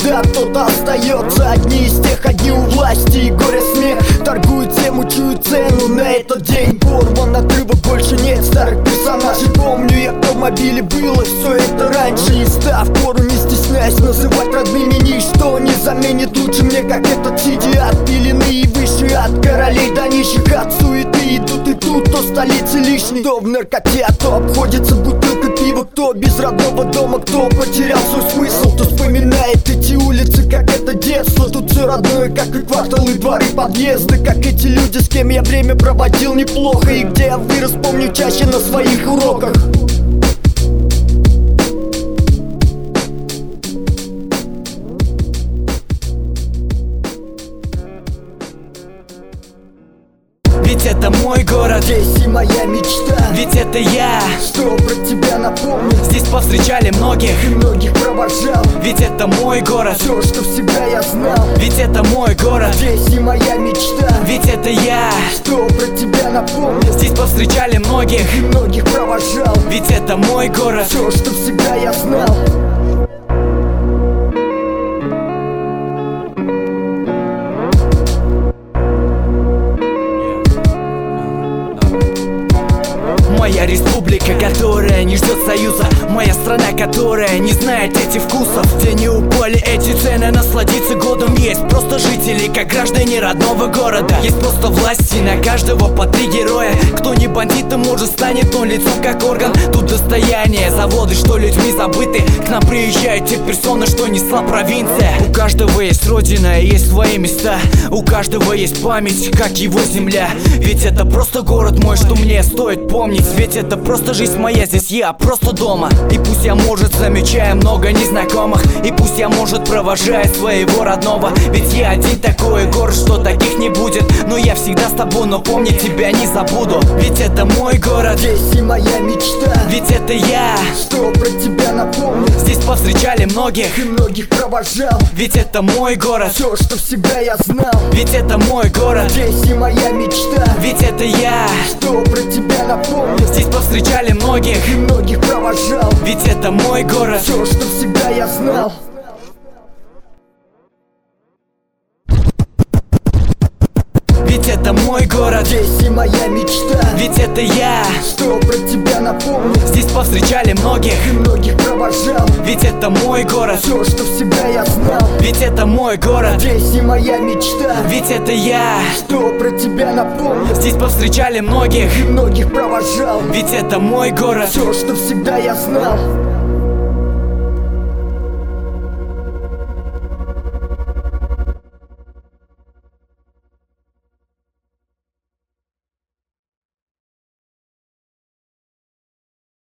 всегда кто-то остается. Одни из тех, одни у власти и горе смех. Торгуют тем, чую цену на этот день. Порван, отрывок, больше нет старых персонажей. Помню я, кто в мобиле было все это раньше. И став пору, не стесняясь называть родными, ничто не заменит лучше мне, как этот сиди. Отпилены и выше от королей до нищих, от суеты идут и тут, то столицы лишний. Кто в наркоте, а то обходится бутылка пива. Кто без родного дома, кто потерял свой смысл, кто вспоминает эти улицы, как это детство. Тут все родное, как и кварталы, дворы, подъезды. Как эти люди, с кем я время проводил неплохо, и где я вырос, помню чаще на своих уроках. Ведь это мой город, здесь и моя мечта. Ведь это я, что про тебя напомню. Здесь повстречали многих и многих провожал. Ведь это мой город, все, что всегда я знал. Ведь это мой город, здесь и моя мечта. Ведь это я, что про тебя напомню. Здесь повстречали многих и многих провожал. Ведь это мой город, все, что всегда я знал. Моя республика, которая не ждет союза. Моя страна, которая не знает этих вкусов. Где не упали эти цены, насладиться годом. Есть просто жители, как граждане родного города. Есть просто власти, на каждого по 3 героя. Кто не бандитом, может станет, но лицом как орган. Тут достояние, заводы, что людьми забыты. К нам приезжают те персоны, что несла провинция. У каждого есть родина и есть свои места. У каждого есть память, как его земля. Ведь это просто город мой, что мне стоит помнить. Ведь это просто жизнь моя, здесь я просто дома. И пусть я, может, замечаю много незнакомых, и пусть я, может, провожаю своего родного. Ведь я один такой город, что таких не будет. Но я всегда с тобой, но помнить тебя не забуду. Ведь это мой город, здесь и моя мечта. Ведь это я, что про тебя напомню. Здесь повстречали многих и многих провожал. Ведь это мой город, все, что всегда я знал. Ведь это мой город, здесь и моя мечта. Ведь это я, что про тебя напомню. Здесь повстречали многих и многих провожал. Ведь это мой город, все, что всегда я знал. Ведь это мой город, здесь и моя мечта. Ведь это я, что про тебя напомню. Здесь повстречали многих и многих провожал. Ведь это мой город, все, что всегда я знал. Ведь это мой город, здесь и моя мечта. Ведь это я, что про тебя напомню. Здесь повстречали многих и многих провожал. Ведь это мой город, все, что всегда я знал.